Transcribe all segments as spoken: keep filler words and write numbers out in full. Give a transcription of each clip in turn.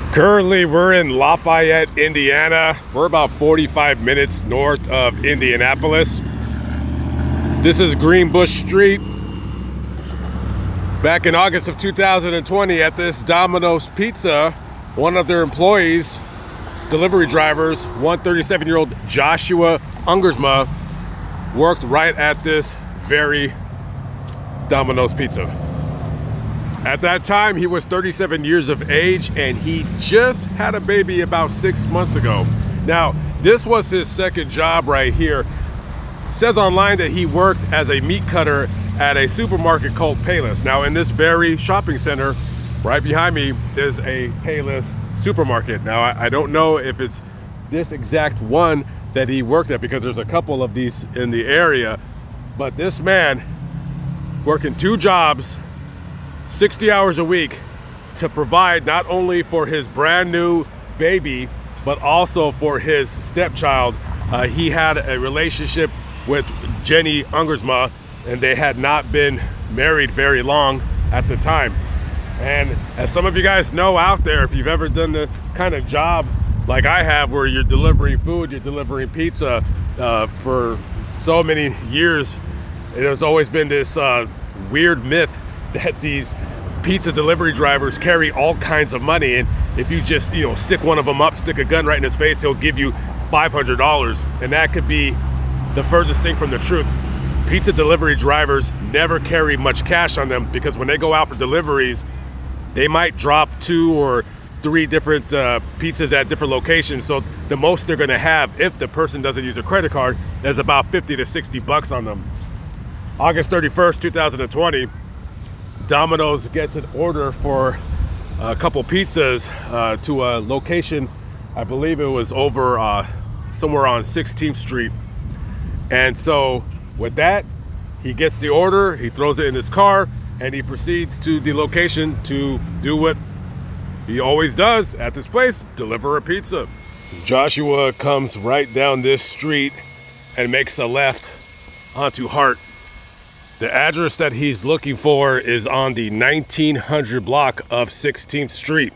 Currently, we're in Lafayette, Indiana. We're about forty-five minutes north of Indianapolis. This is Greenbush Street. Back in August of two thousand twenty, at this Domino's Pizza, one of their employees, delivery drivers, one thirty-seven-year-old Joshua Ungersma, worked right at this very Domino's Pizza. At that time, he was thirty-seven years of age, and he just had a baby about six months ago. Now, this was his second job right here. It says online that he worked as a meat cutter at a supermarket called Payless. Now, in this very shopping center, right behind me, is a Payless supermarket. Now, I, I don't know if it's this exact one that he worked at, because there's a couple of these in the area. But this man, working two jobs, sixty hours a week, to provide not only for his brand new baby, but also for his stepchild. Uh, he had a relationship with Jenny Ungersma, and they had not been married very long at the time. And as some of you guys know out there, if you've ever done the kind of job like I have, where you're delivering food, you're delivering pizza uh, for so many years, it has always been this uh, weird myth that these pizza delivery drivers carry all kinds of money, and if you just, you know, stick one of them up, stick a gun right in his face, he'll give you five hundred dollars. And that could be the furthest thing from the truth. Pizza delivery drivers never carry much cash on them, because when they go out for deliveries, they might drop two or three different uh, pizzas at different locations. So the most they're going to have, if the person doesn't use a credit card, is about fifty to sixty bucks on them. August thirty-first, two thousand twenty, Domino's gets an order for a couple pizzas uh, to a location. I believe it was over uh, somewhere on sixteenth street. And so with that, he gets the order, he throws it in his car, and he proceeds to the location to do what he always does at this place: deliver a pizza. Joshua comes right down this street and makes a left onto Hart. The address that he's looking for is on the nineteen hundred block of sixteenth street.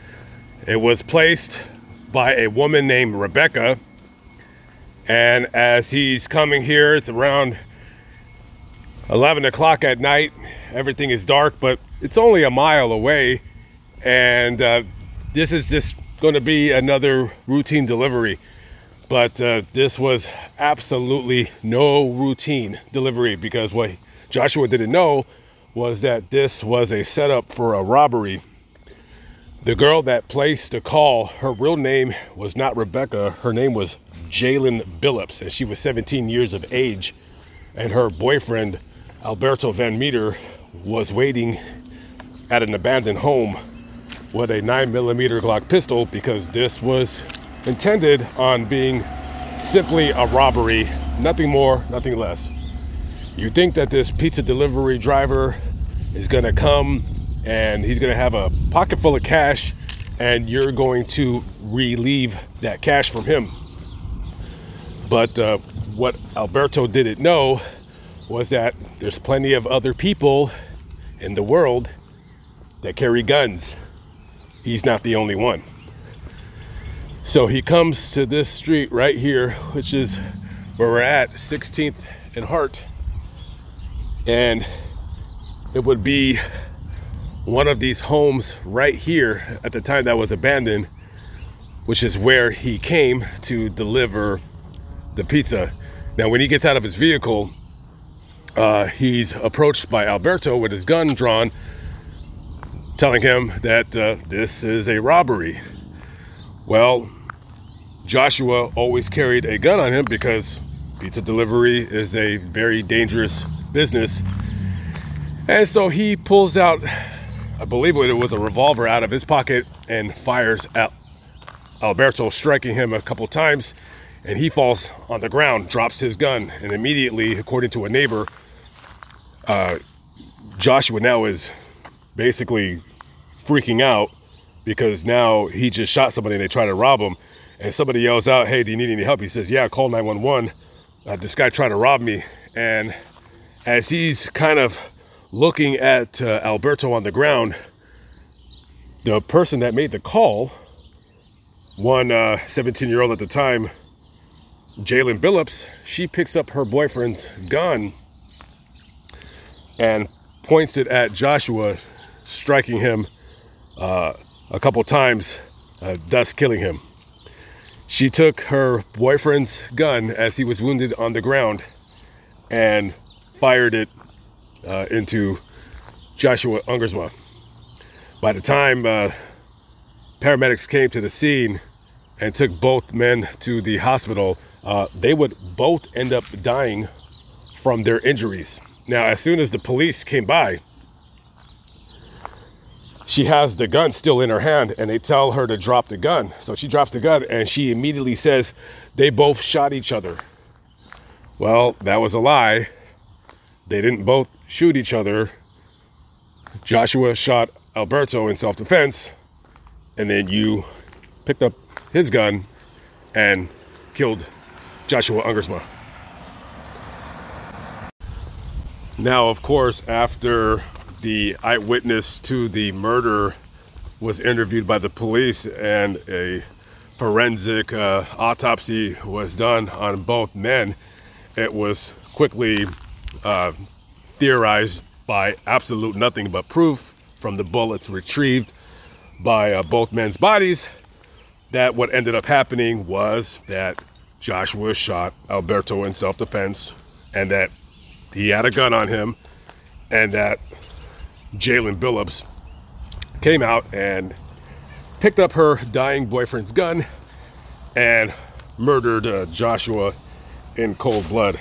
It was placed by a woman named Rebecca. And as he's coming here, it's around eleven o'clock at night. Everything is dark, but it's only a mile away. And uh, this is just going to be another routine delivery. But uh, this was absolutely no routine delivery, because what Joshua didn't know was that this was a setup for a robbery. The girl that placed the call, her real name was not Rebecca. Her name was Jalen Billups, and she was seventeen years of age. And her boyfriend, Alberto Van Meter, was waiting at an abandoned home with a nine millimeter Glock pistol, because this was intended on being simply a robbery, nothing more, nothing less. You think that this pizza delivery driver is going to come and he's going to have a pocket full of cash, and you're going to relieve that cash from him. But uh, what Alberto didn't know was that there's plenty of other people in the world that carry guns. He's not the only one. So he comes to this street right here, which is where we're at, sixteenth and Hart. And it would be one of these homes right here at the time that was abandoned, which is where he came to deliver the pizza. Now, when he gets out of his vehicle, uh, he's approached by Alberto with his gun drawn, telling him that uh, this is a robbery. Well, Joshua always carried a gun on him, because pizza delivery is a very dangerous business. And so he pulls out, I believe it was a revolver, out of his pocket and fires at Alberto, striking him a couple times, and he falls on the ground, drops his gun, and immediately, according to a neighbor, uh, Joshua now is basically freaking out, because now he just shot somebody and they try to rob him. And somebody yells out, "Hey, do you need any help?" He says, "Yeah, call nine one one. Uh, this guy tried to rob me." And as he's kind of looking at uh, Alberto on the ground, the person that made the call one uh, seventeen-year-old at the time, Jalen Billups, she picks up her boyfriend's gun and points it at Joshua, striking him uh, a couple times, uh, thus killing him. She took her boyfriend's gun as he was wounded on the ground and fired it uh, into Joshua Ungersma. By the time uh, paramedics came to the scene and took both men to the hospital, uh, they would both end up dying from their injuries. Now, as soon as the police came by, she has the gun still in her hand and they tell her to drop the gun. So she drops the gun and she immediately says they both shot each other. Well, that was a lie. They didn't both shoot each other. Joshua shot Alberto in self-defense, and then you picked up his gun and killed Joshua Ungersma. Now, of course, after the eyewitness to the murder was interviewed by the police and a forensic uh, autopsy was done on both men, it was quickly uh, theorized by absolute nothing but proof from the bullets retrieved by uh, both men's bodies that what ended up happening was that Joshua shot Alberto in self-defense and that he had a gun on him, and that Jalen Billups came out and picked up her dying boyfriend's gun and murdered uh, Joshua in cold blood.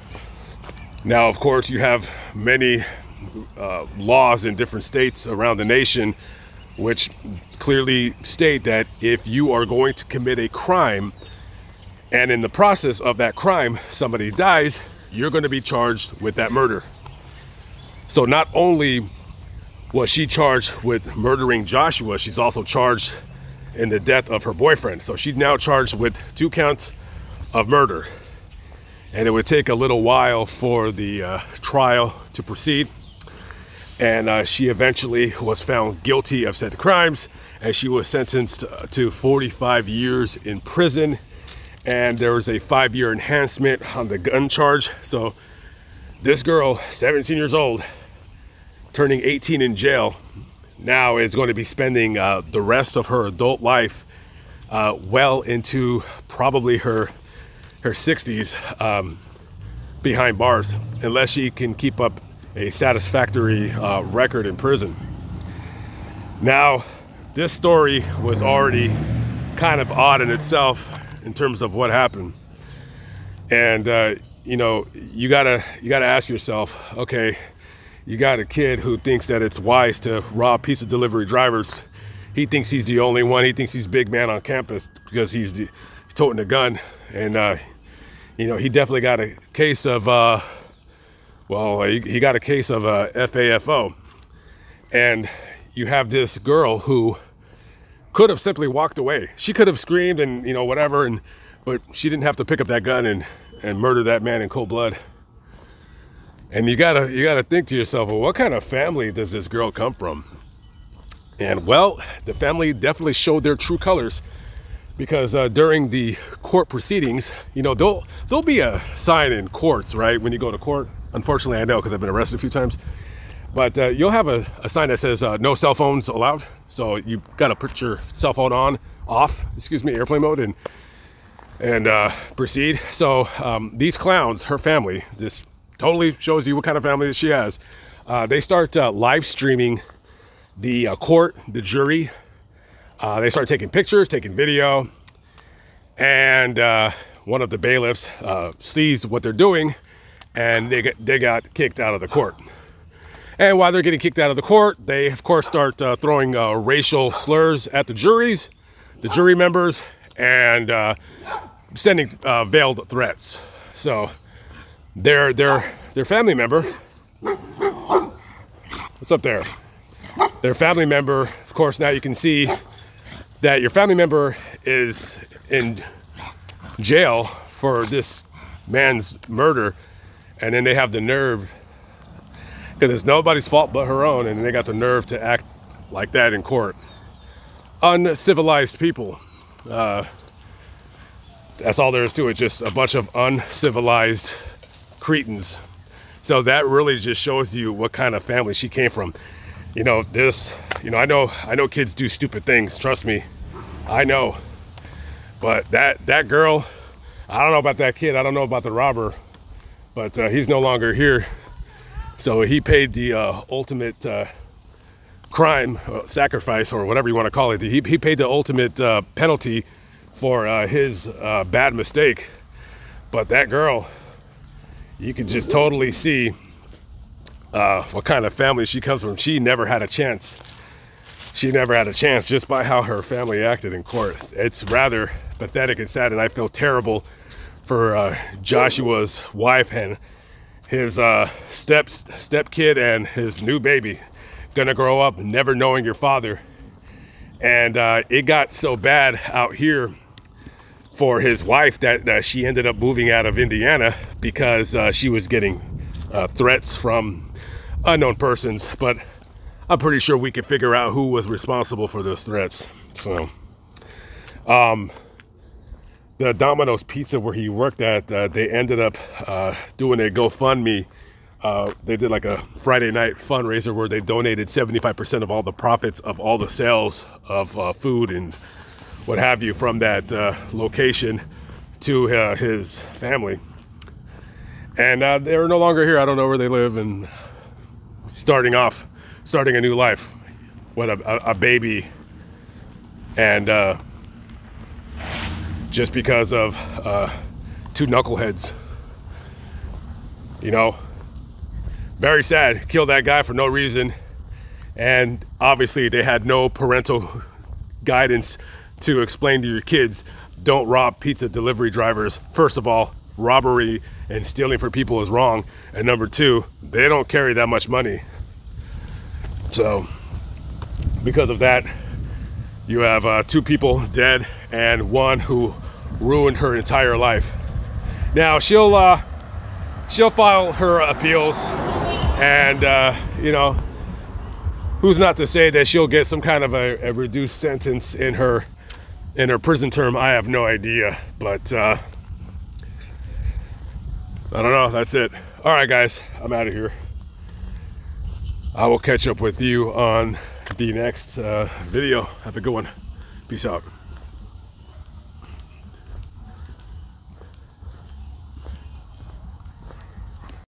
Now, of course, you have many uh, laws in different states around the nation which clearly state that if you are going to commit a crime and in the process of that crime somebody dies, you're going to be charged with that murder. So not only was she charged with murdering Joshua, she's also charged in the death of her boyfriend. So she's now charged with two counts of murder. And it would take a little while for the uh, trial to proceed. And uh, she eventually was found guilty of said crimes, and she was sentenced to forty-five years in prison. And there was a five-year enhancement on the gun charge. So this girl, seventeen years old, turning eighteen in jail, now is going to be spending uh, the rest of her adult life uh, well into probably her her sixties um, behind bars, unless she can keep up a satisfactory uh, record in prison. Now, this story was already kind of odd in itself in terms of what happened. And, uh, you know, you gotta, you gotta ask yourself, okay, you got a kid who thinks that it's wise to rob pizza delivery drivers. He thinks he's the only one. He thinks he's big man on campus because he's, the, he's toting a gun. And, uh, you know, he definitely got a case of, uh, well, he, he got a case of uh, F A F O. And you have this girl who could have simply walked away. She could have screamed and, you know, whatever, and but she didn't have to pick up that gun and, and murder that man in cold blood. And you gotta, you gotta think to yourself, well, what kind of family does this girl come from? And, well, the family definitely showed their true colors. Because uh, during the court proceedings, you know, there'll, there'll be a sign in courts, right? When you go to court. Unfortunately, I know because I've been arrested a few times. But uh, you'll have a, a sign that says uh, no cell phones allowed. So you've got to put your cell phone on, off, excuse me, airplane mode, and and uh, proceed. So um, these clowns, her family, this totally shows you what kind of family that she has. Uh, they start uh, live streaming the uh, court, the jury. Uh, they start taking pictures, taking video, and uh, one of the bailiffs uh, sees what they're doing, and they get, they got kicked out of the court. And while they're getting kicked out of the court, they, of course, start uh, throwing uh, racial slurs at the juries, the jury members, and uh, sending uh, veiled threats. So their, their, their family member, what's up there? Their family member, of course, now you can see that your family member is in jail for this man's murder, and then they have the nerve, because it's nobody's fault but her own, and they got the nerve to act like that in court. Uncivilized people. Uh, that's all there is to it. Just a bunch of uncivilized cretins. So that really just shows you what kind of family she came from. You know, this, you know, I know, I know kids do stupid things. Trust me, I know. But that, that girl, I don't know about that kid. I don't know about the robber, but uh, he's no longer here. So he paid the uh, ultimate uh, crime, uh, sacrifice, or whatever you want to call it. He, he paid the ultimate uh, penalty for uh, his uh, bad mistake. But that girl, you can just totally see uh, what kind of family she comes from. She never had a chance. She never had a chance just by how her family acted in court. It's rather pathetic and sad, and I feel terrible for uh, Joshua's wife and his uh, step step kid and his new baby. Gonna grow up never knowing your father. And uh, it got so bad out here for his wife that uh, she ended up moving out of Indiana because uh, she was getting uh, threats from unknown persons. But I'm pretty sure we could figure out who was responsible for those threats. So, um, the Domino's Pizza where he worked at, uh, they ended up uh, doing a GoFundMe. Uh, they did like a Friday night fundraiser where they donated seventy-five percent of all the profits of all the sales of uh, food and what have you from that uh, location to uh, his family. And uh, they're no longer here. I don't know where they live, and starting off, starting a new life. What a, a, a baby. And uh, just because of uh, two knuckleheads, you know, very sad. Killed that guy for no reason. And obviously they had no parental guidance to explain to your kids, don't rob pizza delivery drivers. First of all, robbery and stealing from people is wrong. And number two, they don't carry that much money. So because of that, you have uh, two people dead and one who ruined her entire life. Now she'll uh, she'll file her appeals, and uh, you know, who's not to say that she'll get some kind of a, a reduced sentence in her in her prison term. I have no idea, but uh, I don't know. That's it. All right, guys, I'm out of here. I will catch up with you on the next uh, video. Have a good one. Peace out.